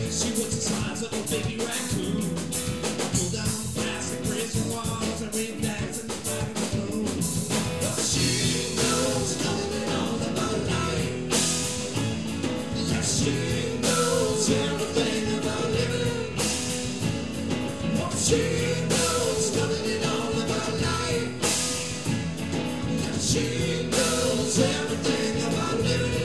She was the size of a baby raccoon. I pulled down the plastic prison walls and ran bags in the back of the room. But she knows nothing at all about life. Yes, she knows everything about living. Well, she knows nothing at all about life. Yes, she knows everything about living.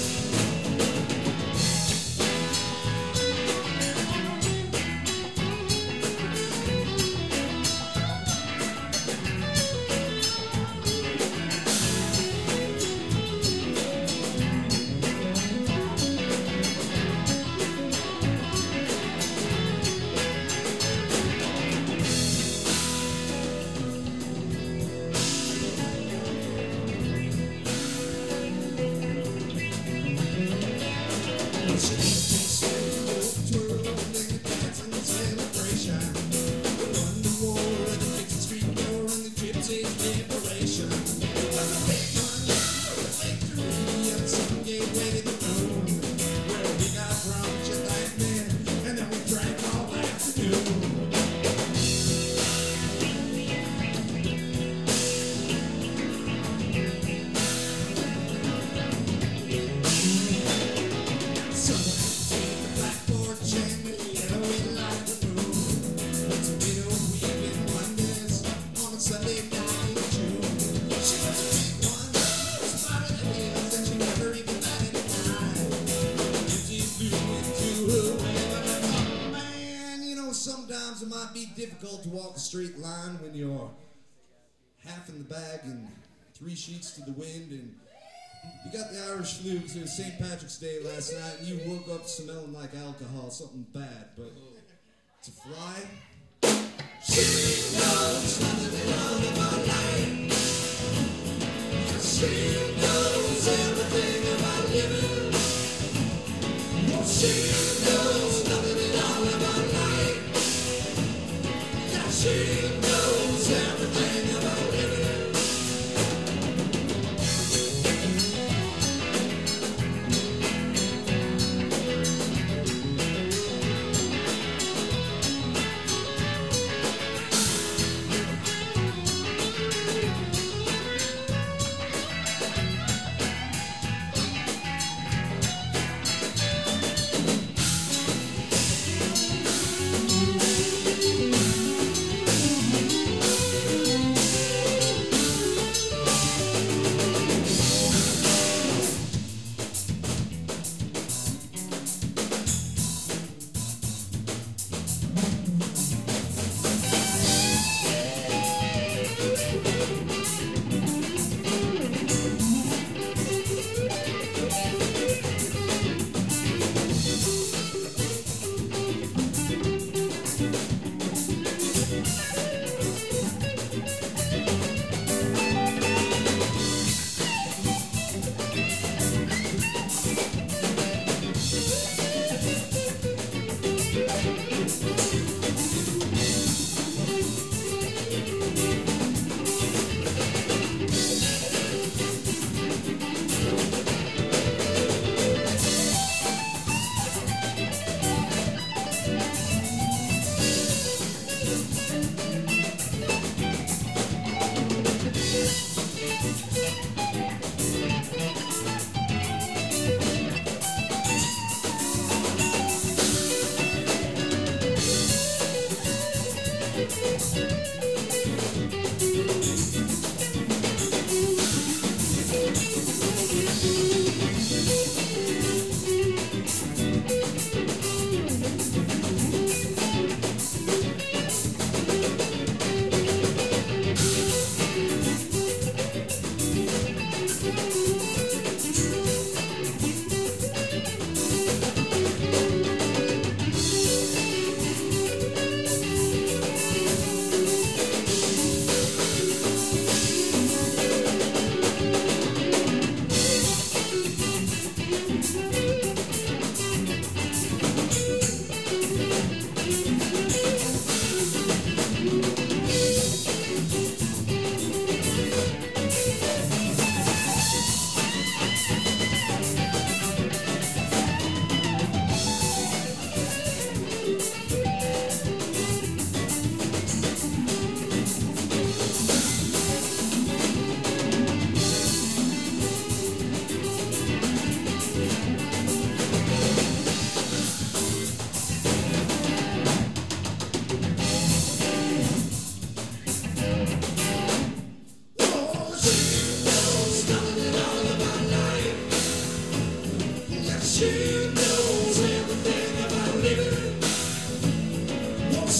Sometimes it might be difficult to walk a straight line when you're half in the bag and 3 sheets to the wind, and you got the Irish flu because it was St. Patrick's Day last night and you woke up smelling like alcohol, something bad, but to fly, she knows nothing at all about life. She knows everything about living. Well, she knows nothing at all about life. She knows everything about living.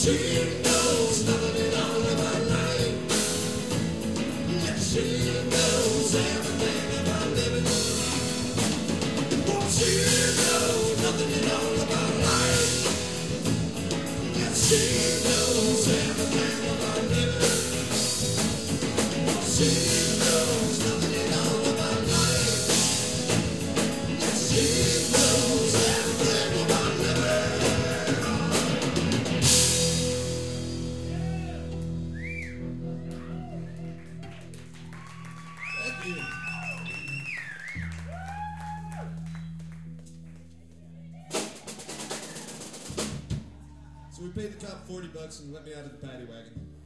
she knows nothing at all about life. Yes, she knows everything about living. She knows nothing at all about life. Yes, she knows everything about living. She knows nothing at all about life. Yes, she knows everything about living. Thank you. So we paid the cop $40 and let me out of the paddy wagon.